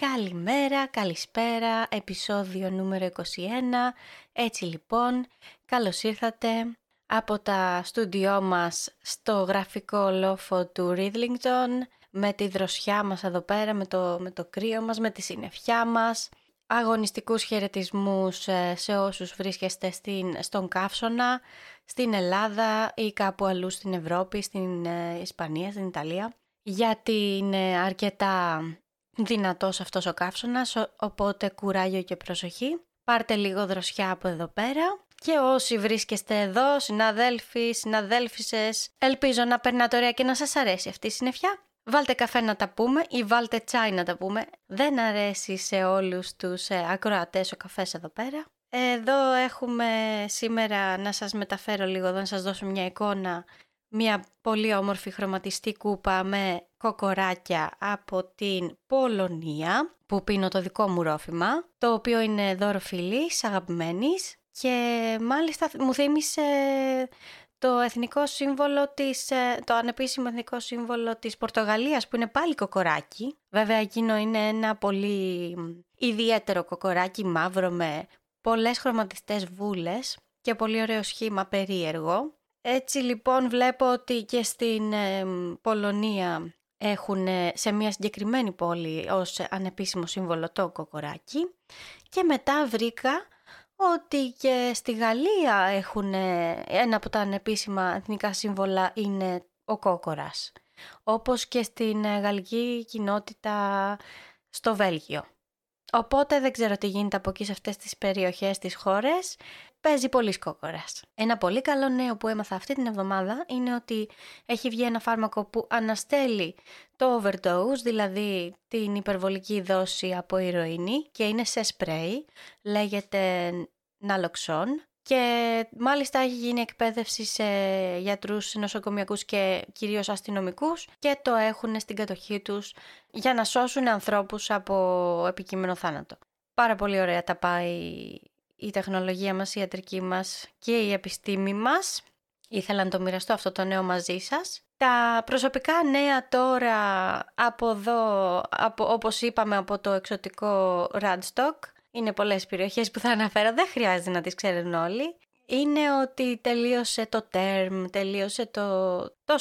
Καλημέρα, καλησπέρα, επεισόδιο νούμερο 21. Έτσι λοιπόν, καλώς ήρθατε από τα στούντιό μας στο γραφικό λόφο του Ridlington, με τη δροσιά μας εδώ πέρα, με το κρύο μας, με τη συννεφιά μας. Αγωνιστικούς χαιρετισμούς σε όσους βρίσκεστε στον Καύσωνα, στην Ελλάδα ή κάπου αλλού στην Ευρώπη, στην Ισπανία, στην Ιταλία, γιατί είναι αρκετά δυνατός αυτός ο καύσωνας, οπότε κουράγιο και προσοχή. Πάρτε λίγο δροσιά από εδώ πέρα και όσοι βρίσκεστε εδώ, συναδέλφοι, συναδέλφισες, ελπίζω να περνάτε ωραία και να σας αρέσει αυτή η συννεφιά. Βάλτε καφέ να τα πούμε ή βάλτε τσάι να τα πούμε. Δεν αρέσει σε όλους τους ακροατές ο καφές εδώ πέρα. Εδώ έχουμε σήμερα να σας μεταφέρω λίγο, να σας δώσω μια εικόνα. Μια πολύ όμορφη χρωματιστή κούπα με κοκοράκια από την Πολωνία, που πίνω το δικό μου ρόφημα, το οποίο είναι δώρο φιλής, αγαπημένης, και μάλιστα μου θύμισε το εθνικό σύμβολο το ανεπίσημο εθνικό σύμβολο της Πορτογαλίας, που είναι πάλι κοκοράκι. Βέβαια εκείνο είναι ένα πολύ ιδιαίτερο κοκοράκι, μαύρο με πολλές χρωματιστές βούλες και πολύ ωραίο σχήμα περίεργο. Έτσι λοιπόν βλέπω ότι και στην Πολωνία έχουν σε μια συγκεκριμένη πόλη ως ανεπίσημο σύμβολο το κοκοράκι, και μετά βρήκα ότι και στη Γαλλία έχουν ένα από τα ανεπίσημα εθνικά σύμβολα είναι ο κόκορας, όπως και στην γαλλική κοινότητα στο Βέλγιο. Οπότε δεν ξέρω τι γίνεται από εκεί σε αυτές τις περιοχές, τις χώρες. Παίζει πολύς κόκορας. Ένα πολύ καλό νέο που έμαθα αυτή την εβδομάδα είναι ότι έχει βγει ένα φάρμακο που αναστέλει το overdose, δηλαδή την υπερβολική δόση από ηρωίνη, και είναι σε σπρέι, λέγεται Naloxone, και μάλιστα έχει γίνει εκπαίδευση σε γιατρούς νοσοκομιακούς και κυρίως αστυνομικούς, και το έχουν στην κατοχή τους για να σώσουν ανθρώπους από επικείμενο θάνατο. Πάρα πολύ ωραία τα πάει η τεχνολογία μας, η ιατρική μας και η επιστήμη μας. Ήθελα να το μοιραστώ αυτό το νέο μαζί σας. Τα προσωπικά νέα τώρα από εδώ, όπως είπαμε, από το εξωτικό Radstock, είναι πολλές περιοχές που θα αναφέρω, δεν χρειάζεται να τις ξέρουν όλοι. Είναι ότι τελείωσε το term, τελείωσε το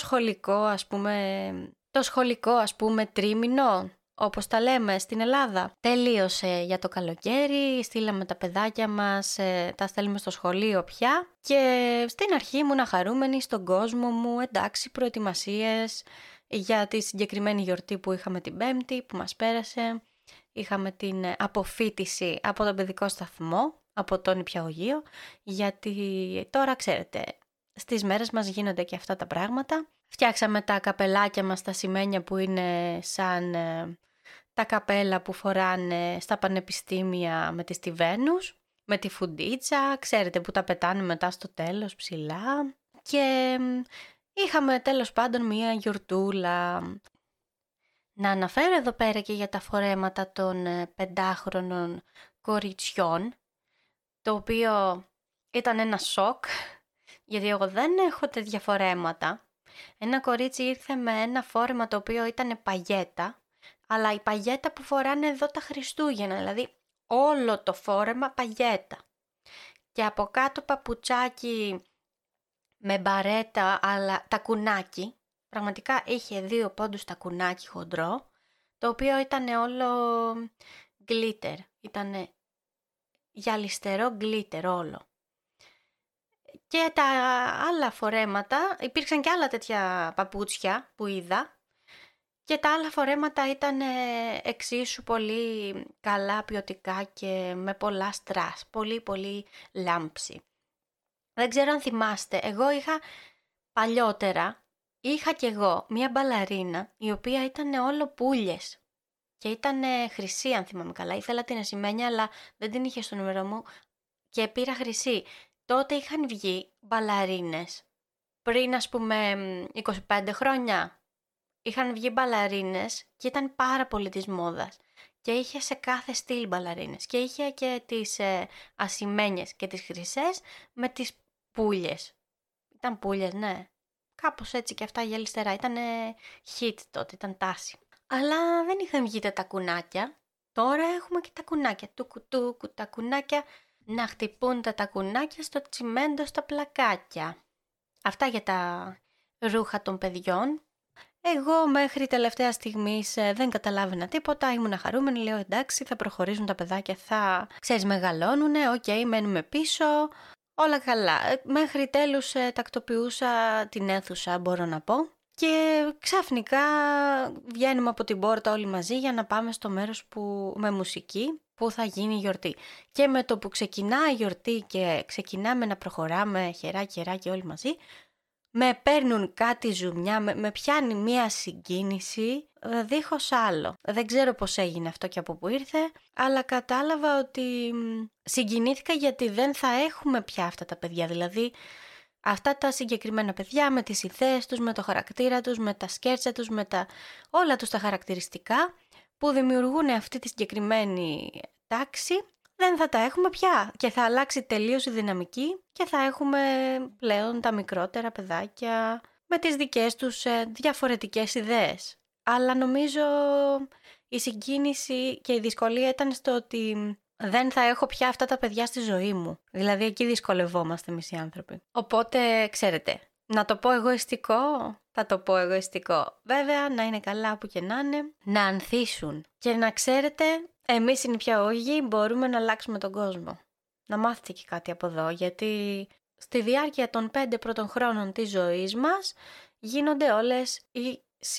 σχολικό ας πούμε τρίμηνο, όπως τα λέμε στην Ελλάδα. Τελείωσε για το καλοκαίρι, στείλαμε τα παιδάκια μας, τα στέλνουμε στο σχολείο πια, και στην αρχή ήμουν χαρούμενη στον κόσμο μου, εντάξει, προετοιμασίες για τη συγκεκριμένη γιορτή που είχαμε την Πέμπτη που μας πέρασε. Είχαμε την αποφοίτηση από τον παιδικό σταθμό, από τον νηπιαγωγείο, γιατί τώρα ξέρετε, στις μέρες μας γίνονται και αυτά τα πράγματα. Φτιάξαμε τα καπελάκια μας, τα σημαίνια που είναι σαν τα καπέλα που φοράνε στα πανεπιστήμια με τις τιβαίνους, με τη φουντίτσα, ξέρετε, που τα πετάνε μετά στο τέλος ψηλά. Και είχαμε τέλος πάντων μία γιορτούλα. Να αναφέρω εδώ πέρα και για τα φορέματα των 5χρονων κοριτσιών, το οποίο ήταν ένα σοκ, γιατί εγώ δεν έχω τέτοια φορέματα. Ένα κορίτσι ήρθε με ένα φόρεμα το οποίο ήταν παγέτα, αλλά η παγέτα που φοράνε εδώ τα Χριστούγεννα, δηλαδή όλο το φόρεμα παγέτα. Και από κάτω παπουτσάκι με μπαρέτα, αλλά τακουνάκι. Πραγματικά είχε 2 πόντους τακουνάκι χοντρό, το οποίο ήταν όλο glitter, ήταν γυαλιστερό glitter όλο. Και τα άλλα φορέματα, υπήρξαν και άλλα τέτοια παπούτσια που είδα, και τα άλλα φορέματα ήταν εξίσου πολύ καλά ποιοτικά και με πολλά στρας, πολύ πολύ λάμψη. Δεν ξέρω αν θυμάστε, εγώ είχα κι εγώ μία μπαλαρίνα η οποία ήταν όλο πουλιες και ήταν χρυσή, αν θυμάμαι καλά. Ήθελα την ασημένια, αλλά δεν την είχε στο νούμερο μου και πήρα χρυσή. Τότε είχαν βγει μπαλαρίνες πριν, ας πούμε, 25 χρόνια. Είχαν βγει μπαλαρίνες και ήταν πάρα πολύ της μόδας. Και είχε σε κάθε στυλ μπαλαρίνες. Και είχε και τις ασημένιες και τις χρυσές με τις πουλιες. Ήταν πουλιες, ναι. Κάπως έτσι και αυτά γυαλιστερά. Ήταν hit τότε, ήταν τάση. Αλλά δεν είχαν βγει τα τακουνάκια. Τώρα έχουμε και τα κουνάκια. Τουκου, τα κουνάκια να χτυπούν τα τακουνάκια στο τσιμέντο στα πλακάκια. Αυτά για τα ρούχα των παιδιών. Εγώ μέχρι τελευταία στιγμής δεν καταλάβαινα τίποτα, ήμουνα χαρούμενη, λέω εντάξει θα προχωρήσουν τα παιδάκια, θα μεγαλώνουνε, οκ, μένουμε πίσω, όλα καλά. Μέχρι τέλους τακτοποιούσα την αίθουσα, μπορώ να πω. Και ξαφνικά βγαίνουμε από την πόρτα όλοι μαζί για να πάμε στο μέρος με μουσική που θα γίνει η γιορτή. Και με το που ξεκινά η γιορτή και ξεκινάμε να προχωράμε χεράκι όλοι μαζί, με παίρνουν κάτι ζουμιά, με πιάνει μία συγκίνηση δίχως άλλο. Δεν ξέρω πώς έγινε αυτό και από που ήρθε, αλλά κατάλαβα ότι συγκινήθηκα γιατί δεν θα έχουμε πια αυτά τα παιδιά. Δηλαδή αυτά τα συγκεκριμένα παιδιά με τις ιδέες τους, με το χαρακτήρα τους, με τα σκέρτσα τους, με όλα τους τα χαρακτηριστικά που δημιουργούν αυτή τη συγκεκριμένη τάξη, δεν θα τα έχουμε πια και θα αλλάξει τελείως η δυναμική και θα έχουμε πλέον τα μικρότερα παιδάκια με τις δικές τους διαφορετικές ιδέες. Αλλά νομίζω η συγκίνηση και η δυσκολία ήταν στο ότι δεν θα έχω πια αυτά τα παιδιά στη ζωή μου. Δηλαδή εκεί δυσκολευόμαστε εμείς οι άνθρωποι. Οπότε ξέρετε, να το πω εγωιστικό, θα το πω εγωιστικό. Βέβαια να είναι καλά που και να είναι, να ανθίσουν. Και να ξέρετε, εμείς οι νηπιαγωγοί μπορούμε να αλλάξουμε τον κόσμο. Να μάθετε και κάτι από εδώ, γιατί στη διάρκεια των 5 πρώτων χρόνων της ζωής μας γίνονται όλες οι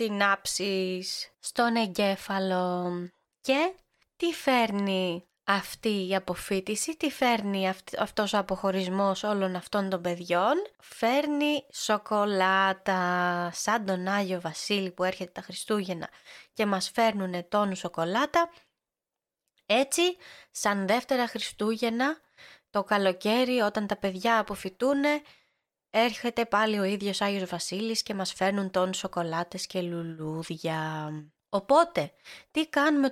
συνάψεις στον εγκέφαλο. Και τι φέρνει αυτή η αποφύτιση, τι φέρνει αυτός ο αποχωρισμός όλων αυτών των παιδιών? Φέρνει σοκολάτα, σαν τον Άγιο Βασίλη που έρχεται τα Χριστούγεννα και μας φέρνουνε τόνους σοκολάτα. Έτσι, σαν δεύτερα Χριστούγεννα, το καλοκαίρι όταν τα παιδιά αποφυτούνε, έρχεται πάλι ο ίδιος Άγιος Βασίλης και μας φέρνουν τόνους σοκολάτες και λουλούδια. Οπότε, τι κάνουμε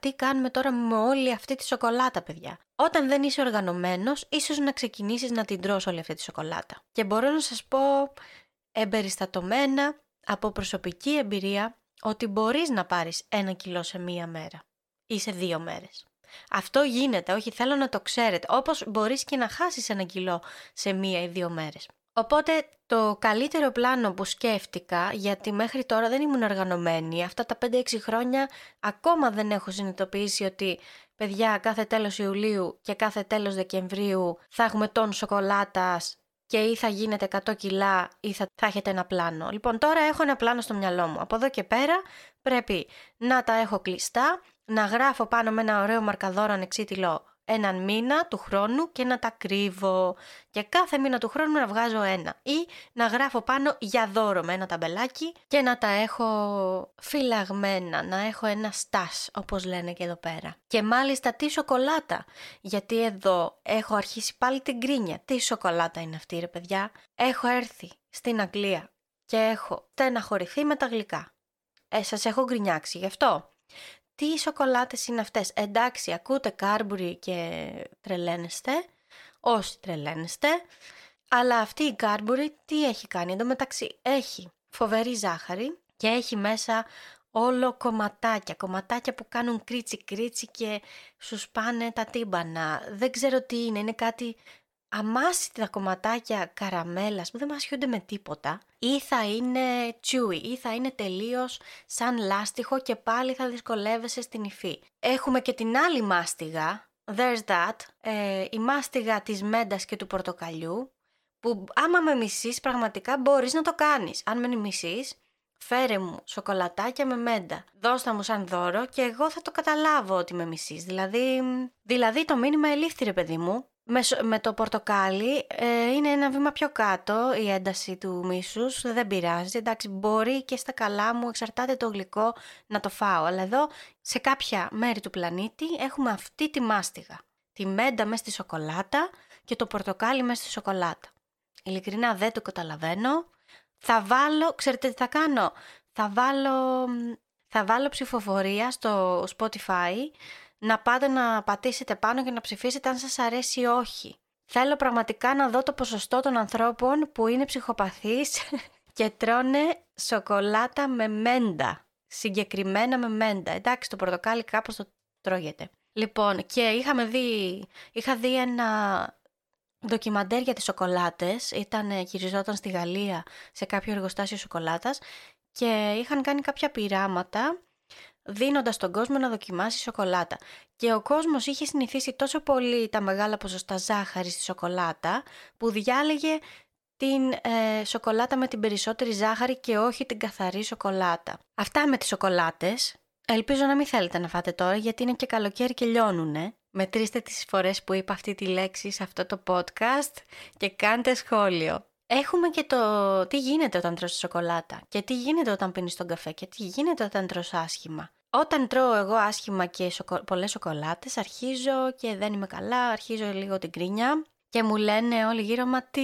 τώρα με όλη αυτή τη σοκολάτα, παιδιά? Όταν δεν είσαι οργανωμένος, ίσως να ξεκινήσεις να την τρως όλη αυτή τη σοκολάτα. Και μπορώ να σας πω εμπεριστατωμένα από προσωπική εμπειρία ότι μπορείς να πάρεις 1 κιλό σε 1 μέρα ή σε 2 μέρες. Αυτό γίνεται, όχι, θέλω να το ξέρετε, όπως μπορείς και να χάσεις 1 κιλό σε 1 ή 2 μέρες. Οπότε το καλύτερο πλάνο που σκέφτηκα, γιατί μέχρι τώρα δεν ήμουν οργανωμένη, αυτά τα 5-6 χρόνια ακόμα δεν έχω συνειδητοποιήσει ότι παιδιά κάθε τέλος Ιουλίου και κάθε τέλος Δεκεμβρίου θα έχουμε τόνους σοκολάτας και ή θα γίνετε 100 κιλά ή θα έχετε ένα πλάνο. Λοιπόν, τώρα έχω ένα πλάνο στο μυαλό μου. Από εδώ και πέρα πρέπει να τα έχω κλειστά, να γράφω πάνω με ένα ωραίο μαρκαδόρο ανεξίτηλο 1 μήνα του χρόνου και να τα κρύβω και κάθε μήνα του χρόνου να βγάζω 1 ή να γράφω πάνω για δώρο με ένα ταμπελάκι και να τα έχω φυλαγμένα, να έχω ένα στάς όπως λένε και εδώ πέρα. Και μάλιστα τι σοκολάτα, γιατί εδώ έχω αρχίσει πάλι την γκρίνια. Τι σοκολάτα είναι αυτή ρε παιδιά? Έχω έρθει στην Αγγλία και έχω στεναχωρηθεί με τα γλυκά. Σας έχω γκρινιάξει γι' αυτό. Τι σοκολάτες είναι αυτές? Εντάξει, ακούτε Κάρμπουρι και τρελαίνεστε, όσοι τρελαίνεστε, αλλά αυτή η Κάρμπουρι τι έχει κάνει? Εν τω μεταξύ έχει φοβερή ζάχαρη και έχει μέσα όλο κομματάκια που κάνουν κρίτσι και σου σπάνε τα τύμπανα. Δεν ξέρω τι είναι κάτι αμάσιτα κομματάκια καραμέλας που δεν μας χιούνται με τίποτα, ή θα είναι chewy ή θα είναι τελείως σαν λάστιχο και πάλι θα δυσκολεύεσαι στην υφή. Έχουμε και την άλλη μάστιγα, there's that, η μάστιγα της μέντας και του πορτοκαλιού, που άμα με μισείς πραγματικά μπορείς να το κάνεις. Αν με μισείς, φέρε μου σοκολατάκια με μέντα, δώστα μου σαν δώρο και εγώ θα το καταλάβω ότι με μισείς. Δηλαδή το μήνυμα ελήφθη ρε παιδί μου. Με το πορτοκάλι είναι ένα βήμα πιο κάτω η ένταση του μίσους, δεν πειράζει, εντάξει μπορεί και στα καλά μου, εξαρτάται το γλυκό να το φάω, αλλά εδώ σε κάποια μέρη του πλανήτη έχουμε αυτή τη μάστιγα, τη μέντα μέσα στη σοκολάτα και το πορτοκάλι μέσα στη σοκολάτα. Ειλικρινά δεν το καταλαβαίνω, ξέρετε τι θα κάνω, θα βάλω ψηφοφορία στο Spotify, να πάτε να πατήσετε πάνω και να ψηφίσετε αν σας αρέσει ή όχι. Θέλω πραγματικά να δω το ποσοστό των ανθρώπων που είναι ψυχοπαθείς και τρώνε σοκολάτα με μέντα. Συγκεκριμένα με μέντα. Εντάξει, το πορτοκάλι κάπως το τρώγεται. Λοιπόν, και είχα δει ένα ντοκιμαντέρ για τις σοκολάτες, γυριζόταν στη Γαλλία σε κάποιο εργοστάσιο σοκολάτας και είχαν κάνει κάποια πειράματα δίνοντας τον κόσμο να δοκιμάσει σοκολάτα. Και ο κόσμος είχε συνηθίσει τόσο πολύ τα μεγάλα ποσοστά ζάχαρη στη σοκολάτα που διάλεγε την σοκολάτα με την περισσότερη ζάχαρη και όχι την καθαρή σοκολάτα. Αυτά με τις σοκολάτες. Ελπίζω να μην θέλετε να φάτε τώρα γιατί είναι και καλοκαίρι και λιώνουνε. Μετρήστε τις φορές που είπα αυτή τη λέξη σε αυτό το podcast και κάντε σχόλιο. Έχουμε και το τι γίνεται όταν τρως σοκολάτα και τι γίνεται όταν πίνεις τον καφέ και τι γίνεται όταν τρως άσχημα. Όταν τρώω εγώ άσχημα και πολλές σοκολάτες αρχίζω και δεν είμαι καλά, αρχίζω λίγο την κρίνια και μου λένε όλοι γύρω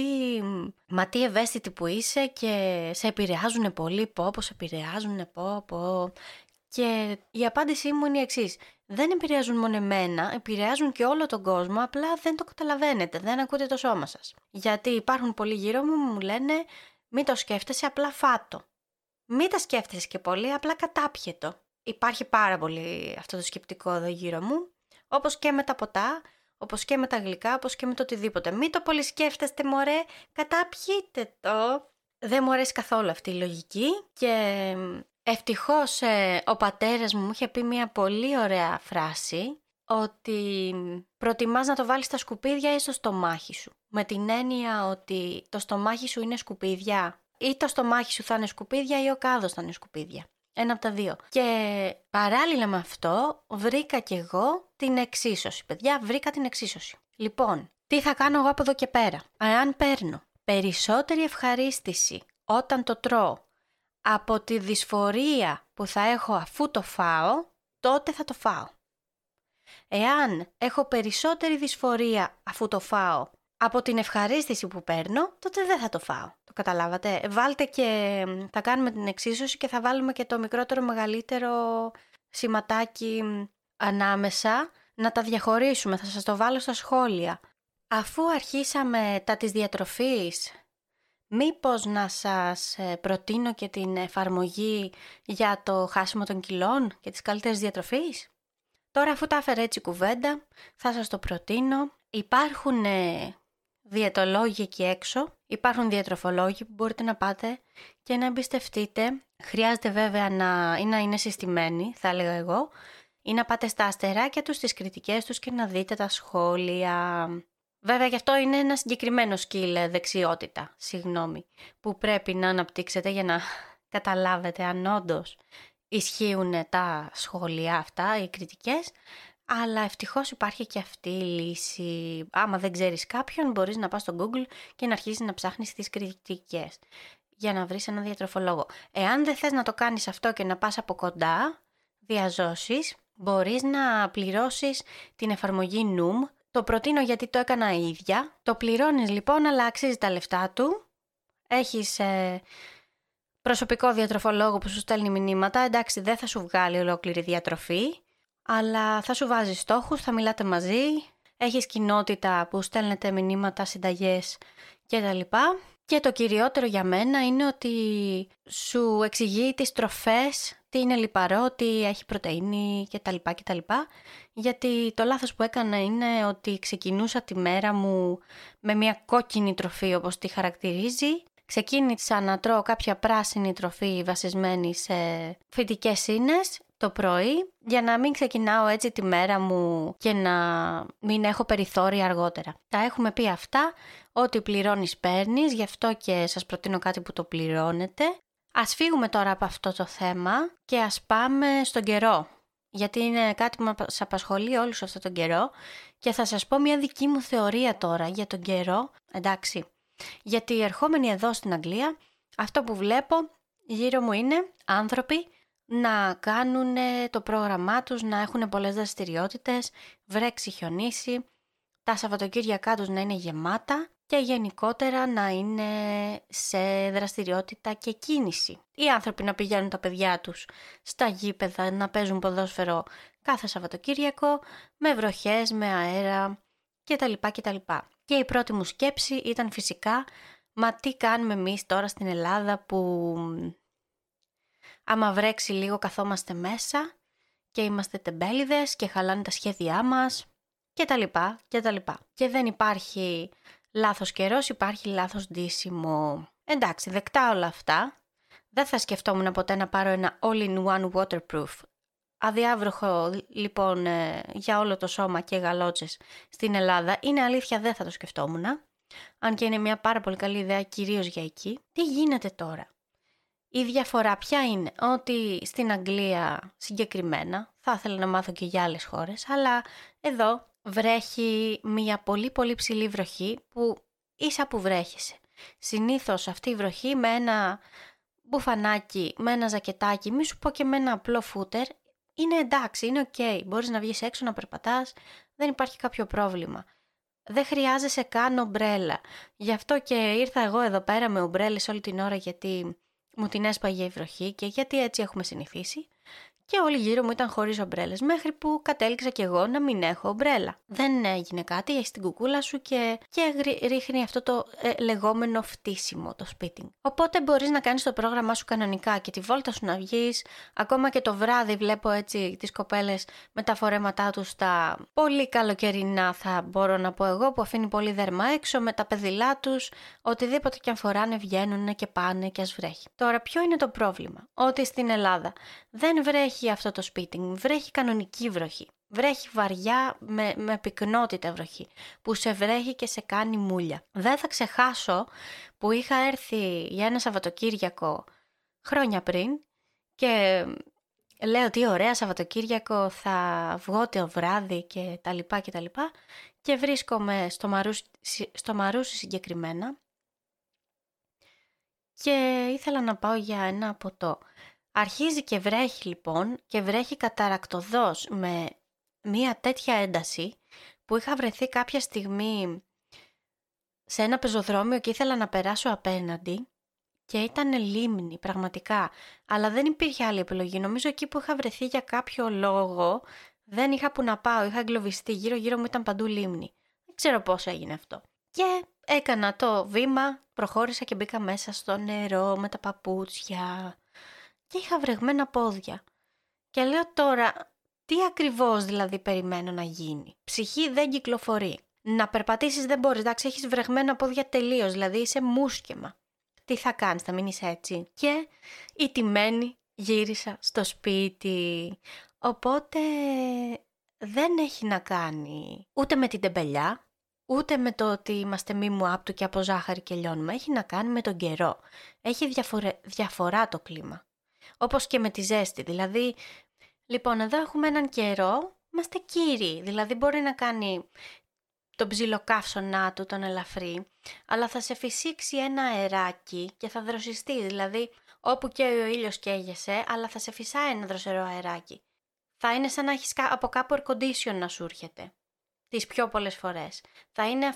μα τι ευαίσθητη που είσαι και σε επηρεάζουνε πολύ, σε επηρεάζουνε, Και η απάντησή μου είναι η εξής. Δεν επηρεάζουν μόνο εμένα, επηρεάζουν και όλο τον κόσμο, απλά δεν το καταλαβαίνετε, δεν ακούτε το σώμα σας. Γιατί υπάρχουν πολλοί γύρω μου λένε μην το σκέφτεσαι, απλά φάτο. Μην τα σκέφτεσαι και πολύ, απλά κατάπιετο. Υπάρχει πάρα πολύ αυτό το σκεπτικό εδώ γύρω μου, όπως και με τα ποτά, όπως και με τα γλυκά, όπως και με το οτιδήποτε. Μην το πολύ σκέφτεστε μωρέ, καταπιείτε το. Δεν μου αρέσει καθόλου αυτή η λογική και ευτυχώς ο πατέρας μου είχε πει μια πολύ ωραία φράση ότι προτιμάς να το βάλεις στα σκουπίδια ή στο στομάχι σου. Με την έννοια ότι το στομάχι σου είναι σκουπίδια ή το στομάχι σου θα είναι σκουπίδια ή ο κάδος θα είναι σκουπίδια. Ένα από τα δύο. Και παράλληλα με αυτό βρήκα κι εγώ την εξίσωση. Παιδιά, βρήκα την εξίσωση. Λοιπόν, τι θα κάνω εγώ από εδώ και πέρα. Αν παίρνω περισσότερη ευχαρίστηση όταν το τρώω από τη δυσφορία που θα έχω αφού το φάω, τότε θα το φάω. Εάν έχω περισσότερη δυσφορία αφού το φάω από την ευχαρίστηση που παίρνω, τότε δεν θα το φάω. Το καταλάβατε? Βάλτε και θα κάνουμε την εξίσωση και θα βάλουμε και το μικρότερο μεγαλύτερο σηματάκι ανάμεσα να τα διαχωρίσουμε. Θα σας το βάλω στα σχόλια. Αφού αρχίσαμε τα της διατροφής, μήπως να σας προτείνω και την εφαρμογή για το χάσιμο των κιλών και τις καλύτερες διατροφής? Τώρα αφού τα έφερε έτσι κουβέντα, θα σας το προτείνω. Υπάρχουν διαιτολόγοι εκεί έξω, υπάρχουν διατροφολόγοι που μπορείτε να πάτε και να εμπιστευτείτε. Χρειάζεται βέβαια να είναι συστημένοι, θα έλεγα εγώ, ή να πάτε στα αστεράκια τους, στις κριτικές τους και να δείτε τα σχόλια. Βέβαια γι' αυτό είναι ένα συγκεκριμένο δεξιότητα, που πρέπει να αναπτύξετε για να καταλάβετε αν όντως ισχύουν τα σχόλια αυτά, οι κριτικές, αλλά ευτυχώς υπάρχει και αυτή η λύση. Άμα δεν ξέρεις κάποιον, μπορείς να πας στο Google και να αρχίσεις να ψάχνεις τις κριτικές για να βρεις έναν διατροφολόγο. Εάν δεν θες να το κάνεις αυτό και να πας από κοντά, διαζώσεις, μπορείς να πληρώσεις την εφαρμογή Noom. Το προτείνω γιατί το έκανα ίδια. Το πληρώνεις λοιπόν, αλλά αξίζει τα λεφτά του. Έχεις προσωπικό διατροφολόγο που σου στέλνει μηνύματα. Εντάξει, δεν θα σου βγάλει ολόκληρη διατροφή, αλλά θα σου βάζει στόχους, θα μιλάτε μαζί. Έχεις κοινότητα που στέλνετε μηνύματα, συνταγές κτλ. Και το κυριότερο για μένα είναι ότι σου εξηγεί τις τροφές, τι είναι λιπαρό, τι έχει πρωτεΐνη κτλ. Γιατί το λάθος που έκανα είναι ότι ξεκινούσα τη μέρα μου με μια κόκκινη τροφή όπως τη χαρακτηρίζει. Ξεκίνησα να τρώω κάποια πράσινη τροφή βασισμένη σε φυτικές ίνες το πρωί για να μην ξεκινάω έτσι τη μέρα μου και να μην έχω περιθώρια αργότερα. Τα έχουμε πει αυτά, ό,τι πληρώνεις παίρνεις, γι' αυτό και σας προτείνω κάτι που το πληρώνετε. Ας φύγουμε τώρα από αυτό το θέμα και ας πάμε στον καιρό, γιατί είναι κάτι που μας απασχολεί όλους αυτόν τον καιρό και θα σας πω μια δική μου θεωρία τώρα για τον καιρό, εντάξει. Γιατί ερχόμενοι εδώ στην Αγγλία, αυτό που βλέπω γύρω μου είναι άνθρωποι να κάνουν το πρόγραμμά τους, να έχουν πολλές δραστηριότητες, βρέξει, χιονίσει, τα Σαββατοκύριακά τους να είναι γεμάτα και γενικότερα να είναι σε δραστηριότητα και κίνηση. Οι άνθρωποι να πηγαίνουν τα παιδιά τους στα γήπεδα, να παίζουν ποδόσφαιρο κάθε Σαββατοκύριακο, με βροχές, με αέρα κτλ. Και η πρώτη μου σκέψη ήταν φυσικά, μα τι κάνουμε εμείς τώρα στην Ελλάδα που άμα βρέξει λίγο καθόμαστε μέσα και είμαστε τεμπέληδες και χαλάνε τα σχέδιά μας και τα λοιπά και τα λοιπά. Και δεν υπάρχει λάθος καιρός, υπάρχει λάθος ντύσιμο. Εντάξει, δεκτά όλα αυτά. Δεν θα σκεφτόμουν ποτέ να πάρω ένα all-in-one waterproof αδιάβροχο λοιπόν για όλο το σώμα και γαλότσες στην Ελλάδα. Είναι αλήθεια, δεν θα το σκεφτόμουν. Αν και είναι μια πάρα πολύ καλή ιδέα κυρίως για εκεί. Τι γίνεται τώρα? Η διαφορά ποια είναι? Ότι στην Αγγλία συγκεκριμένα, θα ήθελα να μάθω και για άλλες χώρες, αλλά εδώ βρέχει μια πολύ πολύ ψηλή βροχή που ίσα που βρέχεσαι. Συνήθως αυτή η βροχή με ένα μπουφανάκι, με ένα ζακετάκι, μη σου πω και με ένα απλό φούτερ, είναι εντάξει, είναι ok. Μπορείς να βγεις έξω να περπατάς, δεν υπάρχει κάποιο πρόβλημα. Δεν χρειάζεσαι καν ομπρέλα. Γι' αυτό και ήρθα εγώ εδώ πέρα με ομπρέλες όλη την ώρα, γιατί μου την έσπαγε η βροχή και γιατί έτσι έχουμε συνηθίσει. Και όλοι γύρω μου ήταν χωρίς ομπρέλες, μέχρι που κατέληξα κι εγώ να μην έχω ομπρέλα. Δεν έγινε κάτι, έχεις την κουκούλα σου και ρίχνει αυτό το λεγόμενο φτύσιμο, το spitting. Οπότε μπορείς να κάνεις το πρόγραμμά σου κανονικά και τη βόλτα σου να βγεις. Ακόμα και το βράδυ βλέπω έτσι τις κοπέλες με τα φορέματά τους τα πολύ καλοκαιρινά, θα μπορώ να πω εγώ, που αφήνει πολύ δέρμα έξω, με τα πεδιλά τους, οτιδήποτε και αν φοράνε βγαίνουν και πάνε και ας βρέχει. Τώρα ποιο είναι το πρόβλημα? Ότι στην Ελλάδα δεν βρέχει αυτό το spitting, βρέχει κανονική βροχή. Βρέχει βαριά με πυκνότητα βροχή, που σε βρέχει και σε κάνει μούλια. Δεν θα ξεχάσω που είχα έρθει για ένα Σαββατοκύριακο χρόνια πριν και λέω τι ωραία Σαββατοκύριακο, θα βγω το βράδυ και τα λοιπά και τα λοιπά, και βρίσκομαι στο Μαρούσι συγκεκριμένα και ήθελα να πάω για ένα ποτό. Αρχίζει και βρέχει λοιπόν, και βρέχει καταρακτωδώς με μία τέτοια ένταση που είχα βρεθεί κάποια στιγμή σε ένα πεζοδρόμιο και ήθελα να περάσω απέναντι και ήταν λίμνη πραγματικά, αλλά δεν υπήρχε άλλη επιλογή. Νομίζω εκεί που είχα βρεθεί για κάποιο λόγο δεν είχα που να πάω, είχα εγκλωβιστεί, γύρω μου ήταν παντού λίμνη. Δεν ξέρω πώς έγινε αυτό. Και έκανα το βήμα, προχώρησα και μπήκα μέσα στο νερό με τα παπούτσια και είχα βρεγμένα πόδια. Και λέω τώρα, τι ακριβώς δηλαδή περιμένω να γίνει? Ψυχή δεν κυκλοφορεί. Να περπατήσεις δεν μπορείς, εντάξει, έχεις βρεγμένα πόδια τελείως, δηλαδή είσαι μουσκεμα. Τι θα κάνεις, θα μείνεις έτσι? Και ηττημένη γύρισα στο σπίτι. Οπότε δεν έχει να κάνει ούτε με την τεμπελιά, ούτε με το ότι είμαστε μη μου άπτου και από ζάχαρη και λιώνουμε. Έχει να κάνει με τον καιρό. Έχει διαφορά το κλίμα. Όπως και με τη ζέστη. Δηλαδή, λοιπόν, εδώ έχουμε έναν καιρό, είμαστε κύριοι. Δηλαδή μπορεί να κάνει τον ψιλοκαύσωνά του, τον ελαφρύ, αλλά θα σε φυσήξει ένα αεράκι και θα δροσιστεί. Δηλαδή, όπου και ο ήλιος καίγεσαι, αλλά θα σε φυσάει ένα δροσερό αεράκι. Θα είναι σαν να έχεις από κάπου air condition να σου έρχεται. Τις πιο πολλές φορές. Θα είναι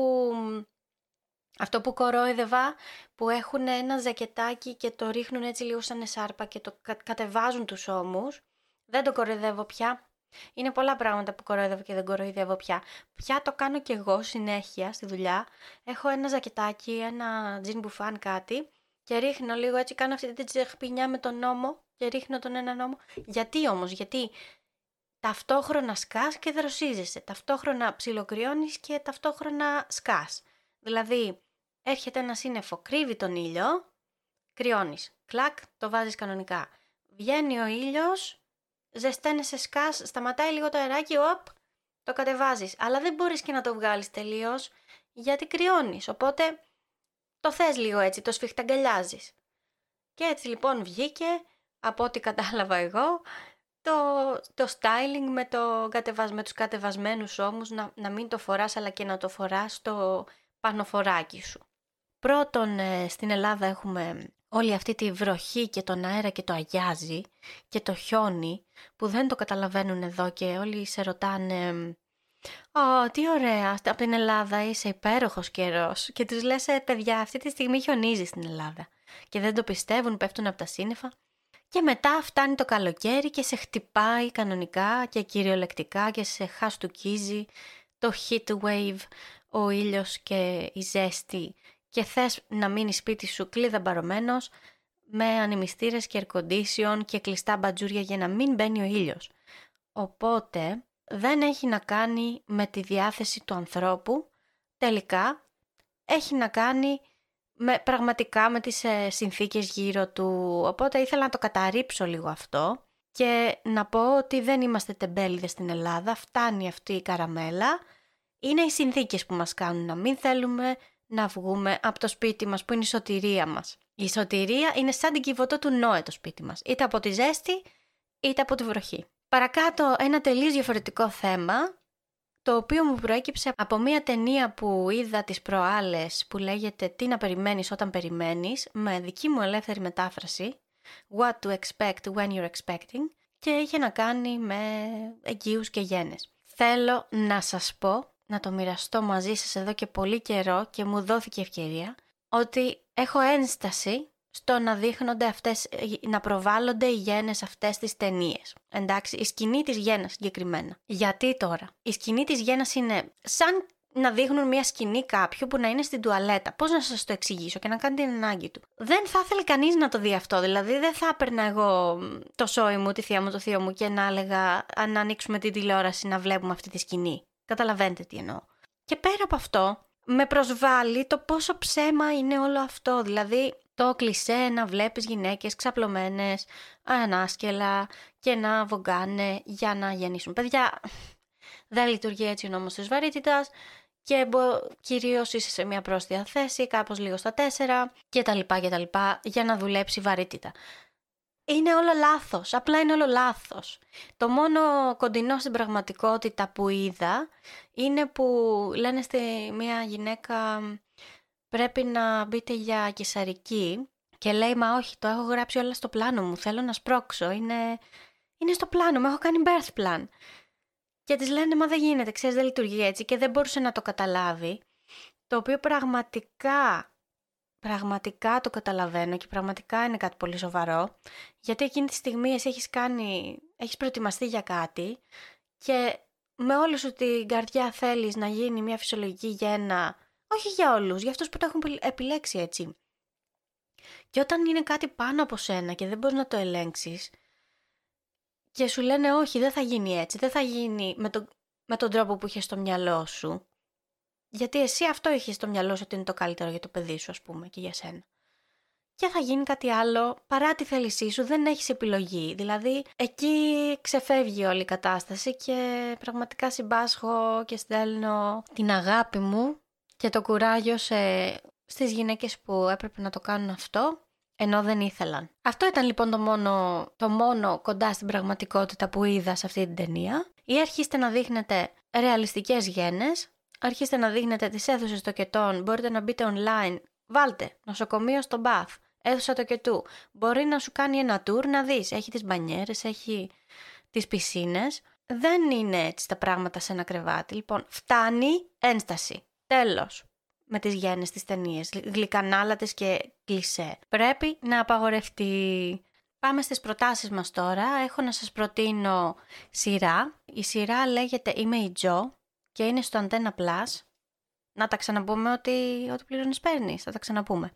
αυτό που κορόιδευα, που έχουν ένα ζακετάκι και το ρίχνουν έτσι λίγο σαν εσάρπα και το κατεβάζουν τους ώμους. Δεν το κοροϊδεύω πια. Είναι πολλά πράγματα που κοροϊδεύω και δεν κοροϊδεύω πια. Πια το κάνω κι εγώ συνέχεια στη δουλειά. Έχω ένα ζακετάκι, ένα τζιν μπουφάν κάτι και ρίχνω λίγο έτσι, κάνω αυτή την τσεχπινιά με τον ώμο και ρίχνω τον έναν ώμο. Γιατί όμως? Γιατί ταυτόχρονα σκάς και δροσίζεσαι. Ταυτόχρονα ψιλοκρυώνεις και ταυτόχρονα σκάς. Δηλαδή, έρχεται ένα σύννεφο, κρύβει τον ήλιο, κρυώνεις. Κλακ, το βάζεις κανονικά. Βγαίνει ο ήλιος, ζεσταίνεσαι, σκάς, σταματάει λίγο το αεράκι, το κατεβάζεις. Αλλά δεν μπορείς και να το βγάλεις τελείως, γιατί κρυώνεις. Οπότε, το θες λίγο έτσι, το σφιχταγκαλιάζεις. Και έτσι λοιπόν βγήκε, από ό,τι κατάλαβα εγώ, το styling με τους κατεβασμένους ώμους, να μην το φοράς αλλά και να το φοράς στο πανοφοράκι σου. Πρώτον, στην Ελλάδα έχουμε όλη αυτή τη βροχή και τον αέρα και το αγιάζει και το χιόνι που δεν το καταλαβαίνουν εδώ και όλοι σε ρωτάνε τι ωραία, από την Ελλάδα είσαι υπέροχος καιρός, και τους λες παιδιά αυτή τη στιγμή χιονίζει στην Ελλάδα και δεν το πιστεύουν, πέφτουν από τα σύννεφα. Και μετά φτάνει το καλοκαίρι και σε χτυπάει κανονικά και κυριολεκτικά και σε χαστουκίζει το heat wave, ο ήλιος και η ζέστη, και θες να μείνεις σπίτι σου κλειδαμπαρωμένος, με ανεμιστήρες και air condition και κλειστά μπατζούρια για να μην μπαίνει ο ήλιος. Οπότε δεν έχει να κάνει με τη διάθεση του ανθρώπου, τελικά έχει να κάνει πραγματικά με τις συνθήκες γύρω του. Οπότε ήθελα να το καταρρύψω λίγο αυτό και να πω ότι δεν είμαστε τεμπέληδες στην Ελλάδα, φτάνει αυτή η καραμέλα. Είναι οι συνθήκες που μας κάνουν να μην θέλουμε να βγούμε από το σπίτι μας που είναι η σωτηρία μας. Η σωτηρία είναι σαν την Κιβωτό του Νόε το σπίτι μας, είτε από τη ζέστη είτε από τη βροχή. Παρακάτω ένα τελείως διαφορετικό θέμα, το οποίο μου προέκυψε από μια ταινία που είδα τις προάλλες που λέγεται «Τι να περιμένεις όταν περιμένεις», με δική μου ελεύθερη μετάφραση «What to expect when you're expecting», και είχε να κάνει με εγγύους και γένες. Θέλω να σας πω, να το μοιραστώ μαζί σας εδώ και πολύ καιρό και μου δόθηκε ευκαιρία, ότι έχω ένσταση στο να δείχνονται αυτές, να προβάλλονται οι γένες αυτές τις ταινίες. Εντάξει, η σκηνή της γένας συγκεκριμένα. Γιατί τώρα? Η σκηνή της γένας είναι σαν να δείχνουν μια σκηνή κάποιου που να είναι στην τουαλέτα. Πώς να σας το εξηγήσω και να κάνει την ανάγκη του. Δεν θα ήθελε κανείς να το δει αυτό. Δηλαδή δεν θα έπαιρνα εγώ το σόι μου, τη θεία μου, το θείο μου και να έλεγα αν ανοίξουμε την τηλεόραση να βλέπουμε αυτή τη σκηνή. Καταλαβαίνετε τι εννοώ. Και πέρα από αυτό, με προσβάλλει το πόσο ψέμα είναι όλο αυτό. Δηλαδή το κλισέ να βλέπεις γυναίκες ξαπλωμένες, ανάσκελα και να βογκάνε για να γεννήσουν παιδιά. Δεν λειτουργεί έτσι ο νόμος της βαρύτητας και κυρίως είσαι σε μια πρόστια θέση, κάπως λίγο στα 4 κτλ. Για να δουλέψει η βαρύτητα. Είναι όλο λάθος, απλά είναι όλο λάθος. Το μόνο κοντινό στην πραγματικότητα που είδα είναι που λένε στη μια γυναίκα πρέπει να μπείτε για καισαρική και λέει μα όχι, το έχω γράψει όλα στο πλάνο μου, θέλω να σπρώξω, είναι στο πλάνο μου, έχω κάνει birth plan. Και της λένε μα δεν γίνεται, ξέρεις δεν λειτουργεί έτσι και δεν μπορούσε να το καταλάβει, το οποίο πραγματικά το καταλαβαίνω και πραγματικά είναι κάτι πολύ σοβαρό, γιατί εκείνη τη στιγμή εσύ έχεις προετοιμαστεί για κάτι και με όλη σου την καρδιά θέλεις να γίνει μια φυσιολογική γέννα, όχι για όλους, για αυτούς που το έχουν επιλέξει έτσι. Και όταν είναι κάτι πάνω από σένα και δεν μπορείς να το ελέγξεις και σου λένε όχι δεν θα γίνει έτσι, δεν θα γίνει με τον τρόπο που είχες στο μυαλό σου, γιατί εσύ αυτό είχες στο μυαλό σου ότι είναι το καλύτερο για το παιδί σου, ας πούμε, και για σένα. Και θα γίνει κάτι άλλο, παρά τη θέλησή σου, δεν έχεις επιλογή. Δηλαδή, εκεί ξεφεύγει όλη η κατάσταση και πραγματικά συμπάσχω και στέλνω την αγάπη μου και το κουράγιο στις γυναίκες που έπρεπε να το κάνουν αυτό, ενώ δεν ήθελαν. Αυτό ήταν λοιπόν το μόνο κοντά στην πραγματικότητα που είδα σε αυτή την ταινία. Ή αρχίστε να δείχνετε ρεαλιστικές γένες, αρχίστε να δείχνετε τις αίθουσες τοκετών, μπορείτε να μπείτε online, βάλτε νοσοκομείο στο Bath, αίθουσα τοκετού, μπορεί να σου κάνει ένα tour να δεις, έχει τις μπανιέρες, έχει τις πισίνες, δεν είναι έτσι τα πράγματα σε ένα κρεβάτι, λοιπόν φτάνει ένσταση, τέλος με τις γένες της ταινίες, γλυκανάλατες και κλισέ, πρέπει να απαγορευτεί. Πάμε στις προτάσεις μας τώρα, έχω να σας προτείνω σειρά, η σειρά λέγεται Είμαι η Τζο, και είναι στο Antenna Plus. Να τα ξαναπούμε ότι πληρώνεις παίρνεις. Θα τα ξαναπούμε.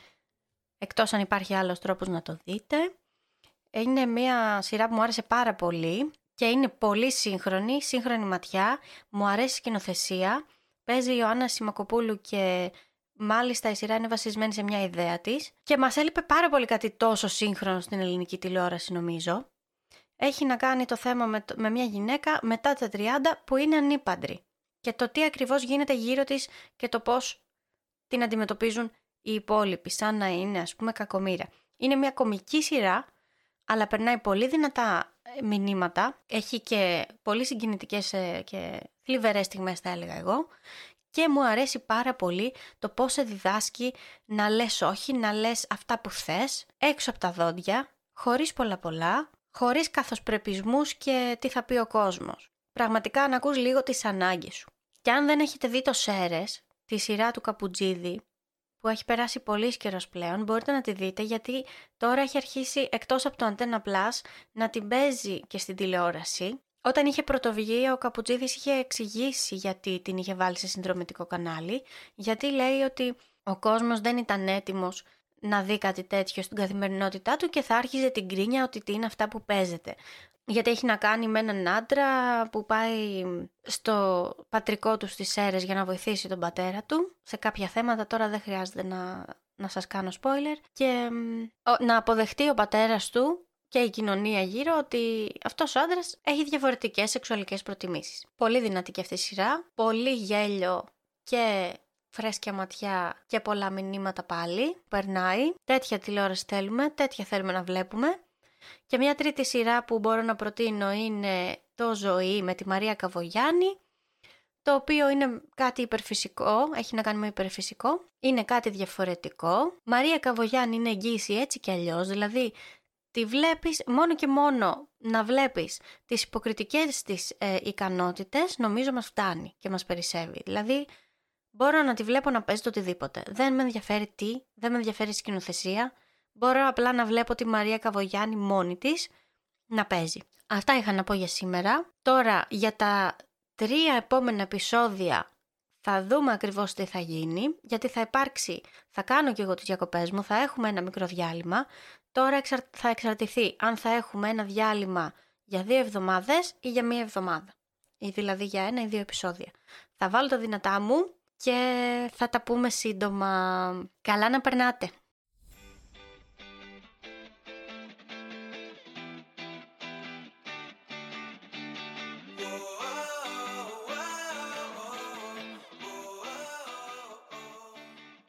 Εκτός αν υπάρχει άλλος τρόπος να το δείτε. Είναι μια σειρά που μου άρεσε πάρα πολύ και είναι πολύ σύγχρονη ματιά. Μου αρέσει η σκηνοθεσία. Παίζει η Ιωάννα Σιμακοπούλου και μάλιστα η σειρά είναι βασισμένη σε μια ιδέα της. Και μας έλειπε πάρα πολύ κάτι τόσο σύγχρονο στην ελληνική τηλεόραση νομίζω. Έχει να κάνει το θέμα με μια γυναίκα μετά τα 30 που είναι ανήπαντρη και το τι ακριβώς γίνεται γύρω της και το πώς την αντιμετωπίζουν οι υπόλοιποι, σαν να είναι ας πούμε κακομοίρα. Είναι μια κωμική σειρά, αλλά περνάει πολύ δυνατά μηνύματα, έχει και πολύ συγκινητικές και θλιβερές στιγμές θα έλεγα εγώ και μου αρέσει πάρα πολύ το πώς σε διδάσκει να λες όχι, να λες αυτά που θες, έξω από τα δόντια, χωρίς πολλά, χωρίς καθοσπρεπισμούς και τι θα πει ο κόσμος. Πραγματικά να ακούς λίγο τις ανάγκες σου. Και αν δεν έχετε δει το Σέρες, τη σειρά του Καπουτζίδη, που έχει περάσει πολύς καιρός πλέον, μπορείτε να τη δείτε γιατί τώρα έχει αρχίσει εκτός από το Antenna Plus να την παίζει και στην τηλεόραση. Όταν είχε πρωτοβγεί, ο Καπουτζίδης είχε εξηγήσει γιατί την είχε βάλει σε συνδρομητικό κανάλι, γιατί λέει ότι ο κόσμος δεν ήταν έτοιμος να δει κάτι τέτοιο στην καθημερινότητά του και θα άρχιζε την γκρίνια ότι τι είναι αυτά που παίζεται. Γιατί έχει να κάνει με έναν άντρα που πάει στο πατρικό του στις Σέρρες για να βοηθήσει τον πατέρα του. Σε κάποια θέματα τώρα δεν χρειάζεται να σας κάνω spoiler. Και να αποδεχτεί ο πατέρας του και η κοινωνία γύρω ότι αυτός ο άντρας έχει διαφορετικές σεξουαλικές προτιμήσεις. Πολύ δυνατή και αυτή η σειρά, πολύ γέλιο και φρέσκια ματιά και πολλά μηνύματα πάλι. Περνάει, τέτοια τηλεόραση θέλουμε, τέτοια θέλουμε να βλέπουμε. Και μια τρίτη σειρά που μπορώ να προτείνω είναι το Ζωή με τη Μαρία Καβογιάννη, το οποίο είναι κάτι υπερφυσικό, έχει να κάνει με υπερφυσικό, είναι κάτι διαφορετικό. Μαρία Καβογιάννη είναι εγγύηση έτσι κι αλλιώς, δηλαδή τη βλέπεις μόνο και μόνο να βλέπεις τις υποκριτικές της ικανότητες, νομίζω μας φτάνει και μας περισσεύει. Δηλαδή μπορώ να τη βλέπω να παίζει το οτιδήποτε, δεν με ενδιαφέρει τι, δεν με ενδιαφέρει η σκηνοθεσία. Μπορώ απλά να βλέπω τη Μαρία Καβογιάννη μόνη της να παίζει. Αυτά είχα να πω για σήμερα. Τώρα για τα 3 επόμενα επεισόδια θα δούμε ακριβώς τι θα γίνει, γιατί θα κάνω και εγώ τις διακοπές μου, θα έχουμε ένα μικρό διάλειμμα. Τώρα θα εξαρτηθεί αν θα έχουμε ένα διάλειμμα για 2 εβδομάδες ή για 1 εβδομάδα. Ή δηλαδή για 1 ή 2 επεισόδια. Θα βάλω τα δυνατά μου και θα τα πούμε σύντομα. Καλά να περνάτε!